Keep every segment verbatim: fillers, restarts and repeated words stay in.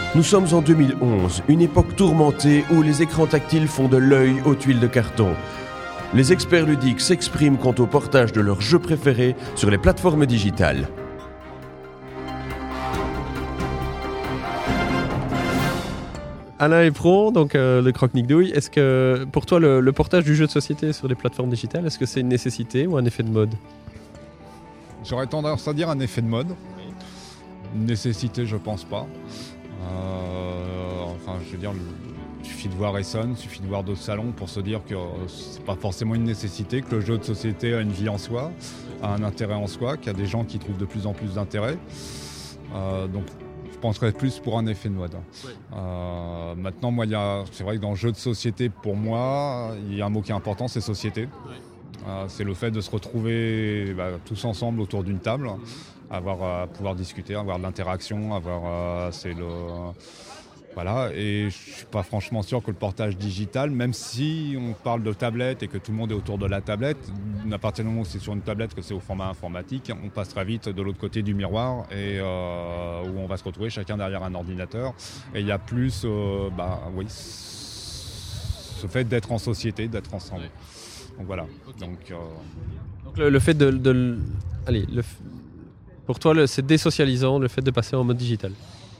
Nous sommes en deux mille onze, une époque tourmentée où les écrans tactiles font de l'œil aux tuiles de carton. Les experts ludiques s'expriment quant au portage de leurs jeux préférés sur les plateformes digitales. Alain Epron, donc euh, le Croque-Nique Douille, est-ce que pour toi le, le portage du jeu de société sur les plateformes digitales, est-ce que c'est une nécessité ou un effet de mode ? J'aurais tendance à dire un effet de mode. Une nécessité, je pense pas. Euh, enfin, je veux dire, il suffit de voir Essonne, il suffit de voir d'autres salons pour se dire que c'est pas forcément une nécessité, que le jeu de société a une vie en soi, a un intérêt en soi, qu'il y a des gens qui trouvent de plus en plus d'intérêt. Euh, donc, je penserais plus pour un effet de mode. Oui. Euh, maintenant, moi, il y a, c'est vrai que dans le jeu de société, pour moi, il y a un mot qui est important, c'est société. Oui. Euh, c'est le fait de se retrouver bah, tous ensemble autour d'une table, mmh. avoir, euh, pouvoir discuter, avoir de l'interaction, avoir, euh, c'est le, euh, voilà. Et je suis pas franchement sûr que le portage digital, même si on parle de tablette et que tout le monde est autour de la tablette, à partir du moment où c'est sur une tablette, que c'est au format informatique, on passe très vite de l'autre côté du miroir et euh, où on va se retrouver chacun derrière un ordinateur. Et il y a plus, euh, bah oui, ce fait d'être en société, d'être ensemble. Donc voilà. Okay. Donc, euh... Donc le, le fait de, de allez, le, pour toi, le, c'est désocialisant le fait de passer en mode digital.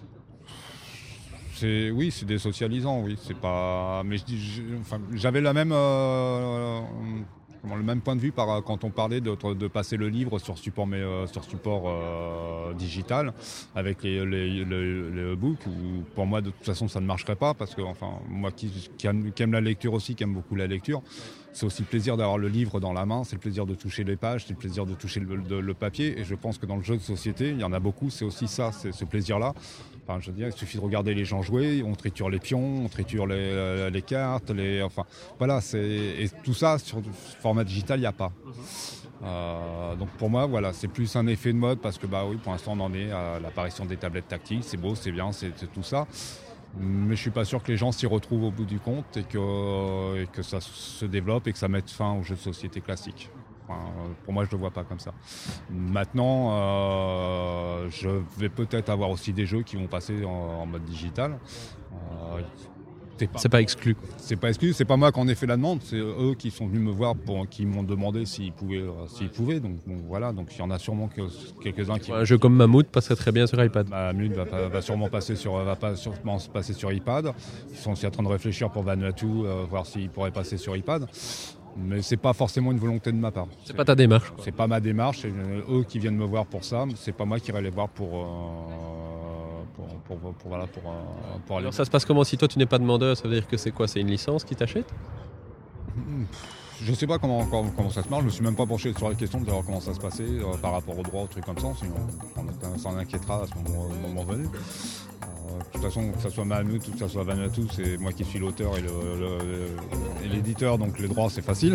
C'est, oui, c'est désocialisant, oui. C'est pas, mais je dis, je, enfin, j'avais la même, euh, le même point de vue par, quand on parlait de, de passer le livre sur support, mais, euh, sur support euh, digital avec les, les, les, les e-books. Où pour moi, de toute façon, ça ne marcherait pas parce que, enfin, moi qui, qui, aime, qui aime la lecture aussi, qui aime beaucoup la lecture. C'est aussi le plaisir d'avoir le livre dans la main, c'est le plaisir de toucher les pages, c'est le plaisir de toucher le, le, le papier. Et je pense que dans le jeu de société, il y en a beaucoup, c'est aussi ça, c'est ce plaisir-là. Enfin, je veux dire, il suffit de regarder les gens jouer, on triture les pions, on triture les, les cartes, les, enfin, voilà. C'est, et tout ça, sur le format digital, il n'y a pas. Euh, donc pour moi, voilà, c'est plus un effet de mode parce que, bah oui, pour l'instant, on en est à l'apparition des tablettes tactiles, c'est beau, c'est bien, c'est, c'est tout ça. Mais je suis pas sûr que les gens s'y retrouvent au bout du compte et que, et que ça se développe et que ça mette fin aux jeux de société classiques. Enfin, pour moi, je le vois pas comme ça. Maintenant, euh, je vais peut-être avoir aussi des jeux qui vont passer en, en mode digital. Euh, c'est, pas, c'est pas exclu. C'est pas exclu. C'est pas moi qui en ai fait la demande. C'est eux qui sont venus me voir pour, qui m'ont demandé s'ils pouvaient, euh, s'ils pouvaient. Donc bon, voilà. Donc il y en a sûrement que, quelques-uns qui. Un jeu comme Mammouth passerait très bien sur iPad. Mammouth va, va sûrement passer sur, va pas sûrement passer sur iPad. Ils sont aussi en train de réfléchir pour Vanuatu, euh, voir s'ils pourraient passer sur iPad. Mais c'est pas forcément une volonté de ma part. C'est, c'est pas ta démarche. Quoi. C'est pas ma démarche. C'est eux qui viennent me voir pour ça. C'est pas moi qui irai les voir pour. Euh, Pour, pour, pour, pour, voilà, pour, pour aller. Alors ça se passe comment si toi tu n'es pas demandeur? Ça veut dire que c'est quoi? C'est une licence qui t'achète? Je sais pas comment, comment, comment ça se marche. Je me suis même pas penché sur la question de savoir comment ça se passait euh, par rapport aux droits, aux trucs comme ça. Sinon on s'en inquiétera à ce moment, au moment venu. Euh, de toute façon, que ce soit Mammouth ou que ce soit Vanuatu, c'est moi qui suis l'auteur et, le, le, le, et l'éditeur, donc les droits c'est facile.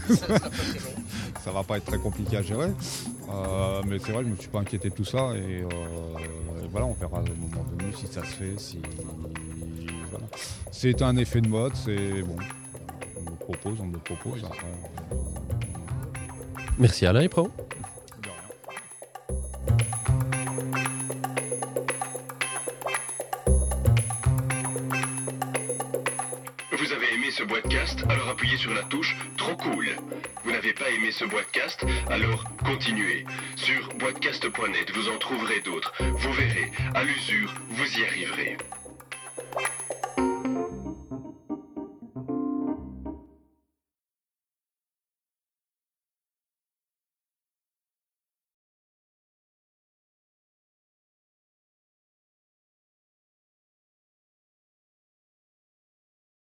Ça va pas être très compliqué à gérer. Euh, mais c'est vrai, je me suis pas inquiété de tout ça et, euh, et voilà, on verra au moment venu si ça se fait. Si, voilà. C'est un effet de mode, c'est bon. On me propose, on me propose. Après, euh... Merci Alain Epron. Vous avez aimé ce podcast, alors appuyez sur la touche Trop cool. Vous n'avez pas aimé ce podcast, alors continuez. Sur boitcast point net, vous en trouverez d'autres. Vous verrez, à l'usure, vous y arriverez.